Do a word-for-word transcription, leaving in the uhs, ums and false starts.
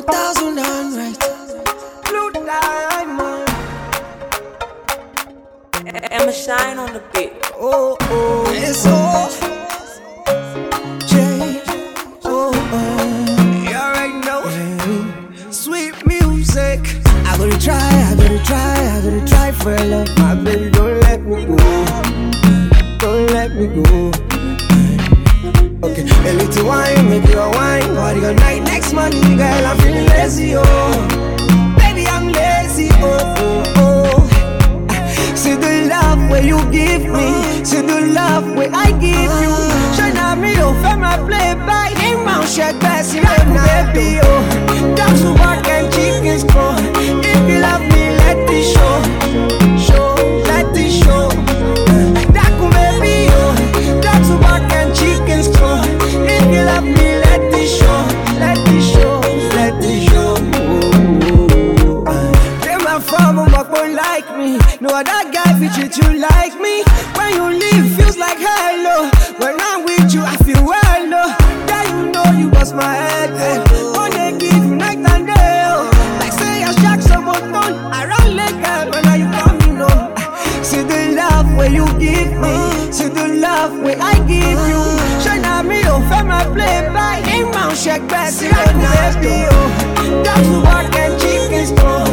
thousand and right. Blue diamond. I'ma shine on the beat. Oh, oh, it's all J. Oh, oh. You already know. Yeah. Sweet music. I gotta try, I gotta try, I gotta try for love. My baby, don't let me go. Don't let me go. Okay, a little wine, make you a wine. Party all night, next money, girl, I'm feeling lazy, oh. Baby, I'm lazy, oh, oh, oh. See the love where you give me, see the love where I give you. Shine on me, oh, from my play by in my shake, Bessie, baby, oh. Dogs who bark and chickens crow. If you love me, let it show, show, let it show. That could baby, oh. Dogs who bark and chickens crow. If you love me, let it show, let it show, let it show. Came my from a walk won't like me. No other guy fit treat you like me. When you leave, feels like hello. When I'm with you, I feel well, no. Yeah, you know you bust my head, eh. Oh, they give you night and day, oh. Like say I shock someone done. I run like hell when are you coming, no. See the love where you give me, see the love where I give you. Shine on me, oh, from my play by in my shake, Bessie, baby, oh. Dogs who bark and chickens go.